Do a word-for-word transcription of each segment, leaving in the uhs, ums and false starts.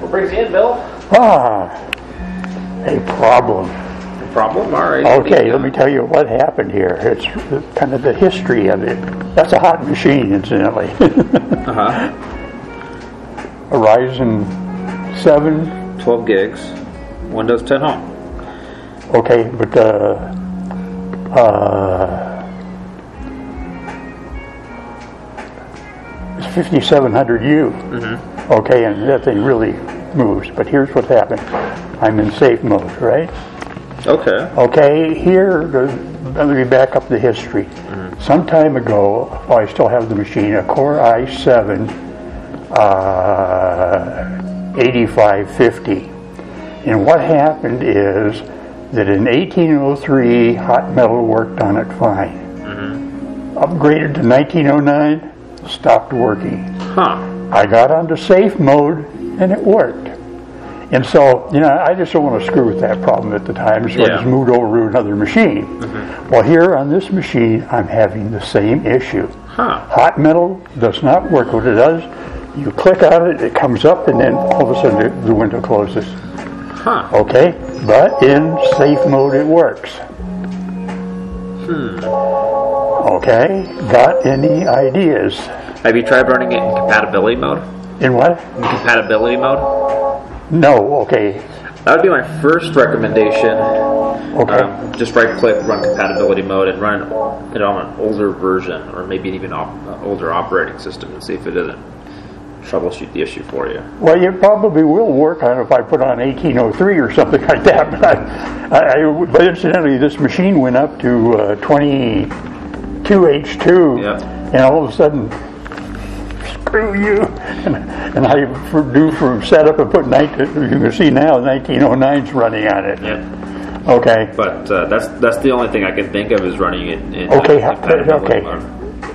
What brings you in, Bill? Ah, a problem. A problem? All right. Okay, let me tell you what happened here. It's kind of the history of it. That's a hot machine, incidentally. uh-huh. A Ryzen seven. twelve gigs. Windows ten Home. Okay, but uh, uh, it's fifty-seven hundred U. Mm-hmm. Okay, and that thing really moves. But here's what happened. I'm in safe mode, right? Okay. Okay, here, let me back up the history. Mm-hmm. Some time ago, oh, I still have the machine, a Core i seven uh, eighty-five fifty. And what happened is that in eighteen oh three, hot metal worked on it fine. Mm-hmm. Upgraded to nineteen oh nine, stopped working. Huh. I got onto safe mode, and it worked. And so, you know, I just don't want to screw with that problem at the time, so Yeah. I just moved over to another machine. Mm-hmm. Well, here on this machine, I'm having the same issue. Huh. Hot metal does not work. What it does, you click on it, it comes up, and then all of a sudden the, the window closes. Huh. Okay? But in safe mode, it works. Hmm. Okay? Got any ideas? Have you tried running it in compatibility mode? In what? In compatibility mode? No. Okay. That would be my first recommendation. Okay. Um, just right click, run compatibility mode, and run it on an older version, or maybe even an op- uh, older operating system, and see if it doesn't troubleshoot the issue for you. Well, it probably will work on it if I put on eighteen oh three or something like that. But, I, I, I, but incidentally, this machine went up to uh, twenty-two H two, Yeah. and all of a sudden, screw you. And, and I for, do for setup and put nineteen. You can see now nineteen oh nine's running on it. Yeah. Okay. But uh, that's that's the only thing I can think of is running it in Okay. uh, compatibility Okay. mode.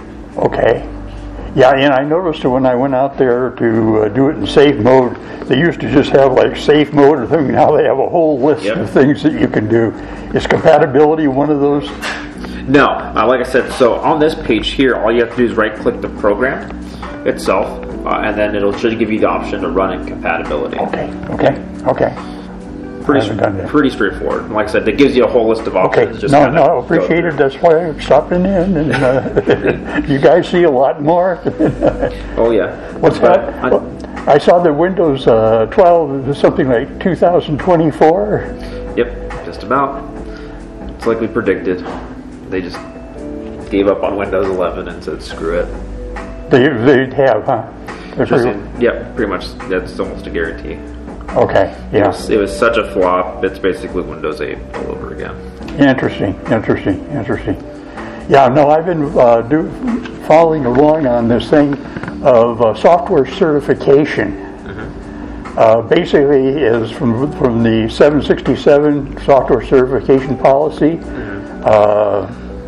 Okay. Yeah, and I noticed that when I went out there to uh, do it in safe mode, they used to just have like safe mode or thing. Now they have a whole list Yep. of things that you can do. Is compatibility one of those? No, uh, like I said, so on this page here, all you have to do is right-click the program itself, uh, and then it'll should give you the option to run in compatibility. Okay, okay, okay. Pretty, I haven't done that. pretty straightforward. Like I said, it gives you a whole list of Okay, options. Just no, kinda no, go appreciate through. it. That's why I'm stopping in, and uh, you guys see a lot more. Oh yeah. What's But that? I- Well, I saw that Windows uh, twelve is something like two thousand twenty-four. Yep, just about. It's like we predicted. They just gave up on Windows eleven and said, screw it. They they have, huh? They're Just, pretty- yep, pretty much. That's almost a guarantee. okay, It yeah. was, it was such a flop. It's basically Windows eight all over again. Interesting, interesting, interesting. Yeah, no, I've been uh, do, following along on this thing of uh, software certification. Mm-hmm. Uh, basically, is from from the seven sixty-seven software certification policy. Mm-hmm. Uh,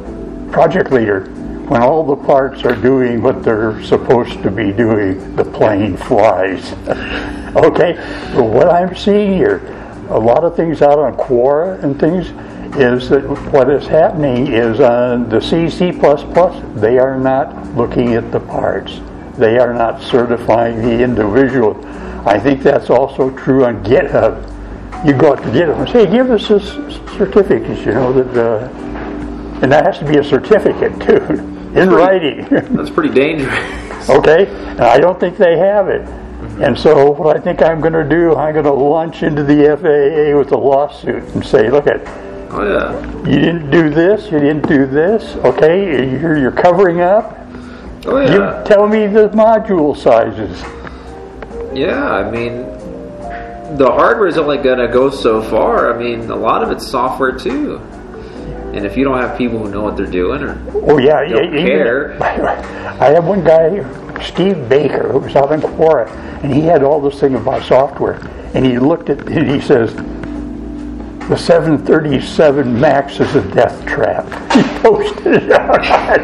project leader, when all the parts are doing what they're supposed to be doing, the plane flies. Okay, but what I'm seeing here, a lot of things out on Quora and things, is that what is happening is on the C, C++, they are not looking at the parts. They are not certifying the individual. I think that's also true on GitHub. You go out to GitHub and say, hey, give us this certificate, you know, that, uh, and that has to be a certificate too, in writing. That's pretty dangerous. Okay, and I don't think they have it. And so what I think I'm going to do, I'm going to launch into the F A A with a lawsuit and say, look at, Oh yeah. you didn't do this, you didn't do this, okay, you're, you're covering up. Oh You yeah. tell me the module sizes. Yeah, I mean, the hardware is only going to go so far. I mean, a lot of it's software too. And if you don't have people who know what they're doing or Oh yeah, don't even- care. I have one guy, Steve Baker, who was out in Quora, and he had all this thing about software, and he looked at it and he says, the seven thirty-seven Max is a death trap. He posted it out.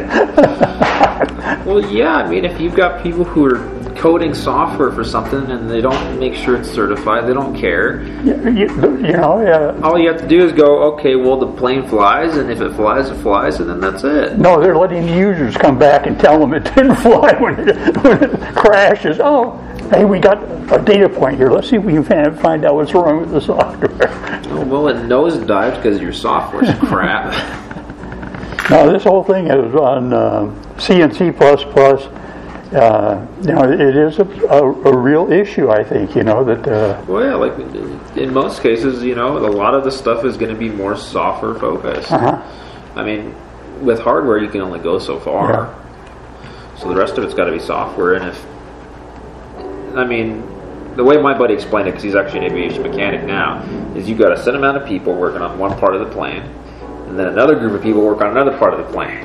Well, yeah, I mean, if you've got people who are coding software for something and they don't make sure it's certified, they don't care. you, you, you know, uh, All you have to do is go, okay, well, the plane flies, and if it flies, it flies, and then that's it. no, they're letting the users come back and tell them it didn't fly when it, when it crashes. Oh, hey, we got a data point here. Let's see if we can find out what's wrong with the software. Oh, well, it nosedived because your software's crap. Now, this whole thing is on uh, C and C plus plus. Uh, you know, it is a, a, a real issue, I think, you know, that... Uh, well, yeah, like, in most cases, you know, a lot of the stuff is going to be more software focused. uh-huh. I mean, with hardware, you can only go so far. Yeah. So the rest of it's got to be software, and if... I mean, the way my buddy explained it, because he's actually an aviation mechanic now, is you've got a set amount of people working on one part of the plane, and then another group of people work on another part of the plane.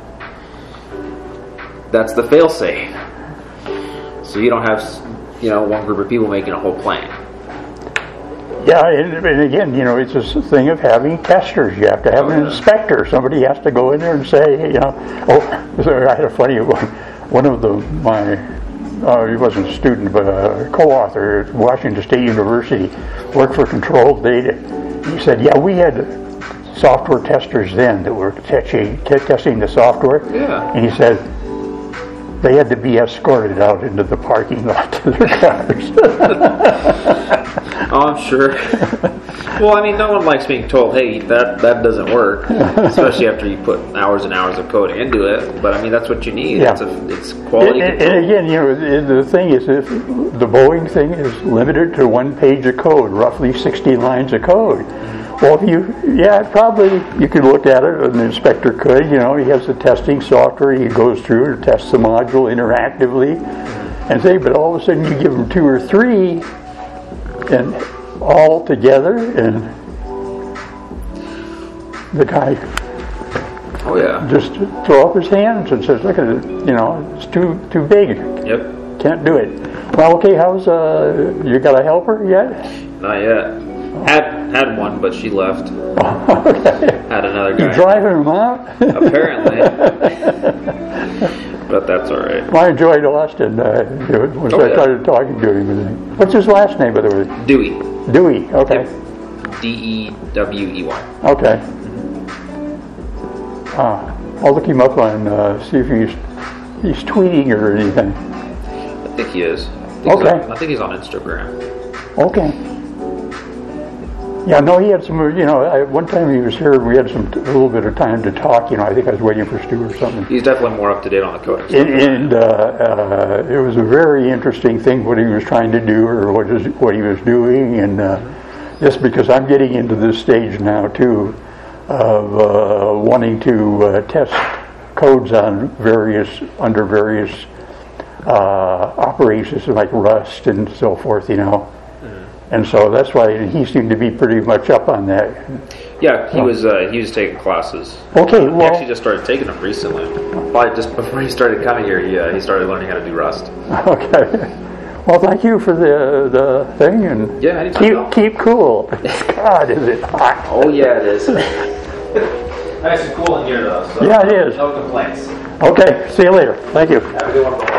That's the fail-safe. So you don't have, you know, one group of people making a whole plane. Yeah, and, and again, you know, it's a thing of having testers. You have to have Oh, an yeah. inspector. Somebody has to go in there and say, you know, oh, I had a funny one. One of the, my, uh, he wasn't a student, but a co-author at Washington State University, worked for Controlled Data. He said, yeah, we had software testers then that were testing, testing the software. Yeah. And he said, they had to be escorted out into the parking lot to their cars. Oh, I'm sure. Well, I mean, no one likes being told, hey, that, that doesn't work, especially after you put hours and hours of code into it. But, I mean, that's what you need. Yeah. It's, a, it's quality and, control. and again, you know, the, the thing is, if the Boeing thing is limited to one page of code, roughly sixty lines of code. Well, if you, yeah, probably you could look at it, an inspector could, you know, he has the testing software, he goes through and tests the module interactively, and say, but all of a sudden you give him two or three, and all together, and the guy Oh, yeah. just throw up his hands and says, look at it, you know, it's too too big, Yep. can't do it. Well, okay, how's, uh, you got a helper yet? Not yet. Had had one, but she left. Okay. Had another You guy. driving him out? Apparently. But that's all right. Well, I enjoyed Austin uh, once Oh, I yeah. started talking to him. And what's his last name, by the way? Dewey. Dewey. Okay. D E W E Y. Okay. Uh, I'll look him up on uh, see if he's he's tweeting or anything. I think he is. I think he's Okay. on- I think he's on Instagram. Okay. Yeah, no, he had some. You know, I, one time he was here, we had some a little bit of time to talk. You know, I think I was waiting for Stu or something. He's definitely more up to date on the coding stuff. And, and uh, uh, it was a very interesting thing what he was trying to do or what is what he was doing, and uh, just because I'm getting into this stage now too of uh, wanting to uh, test codes on various under various uh, operations like Rust and so forth, you know. And so that's why he seemed to be pretty much up on that. Yeah, he was uh, he was taking classes. Okay, He well, actually just started taking them recently. Probably just before he started coming here, he uh, he started learning how to do Rust. okay. Well, thank you for the the thing, and Yeah, anytime. keep keep cool. God, is it hot? Oh yeah, it is. Nice and cool in here though. So Yeah, it is. No complaints. Okay, see you later. Thank you. Have a good one.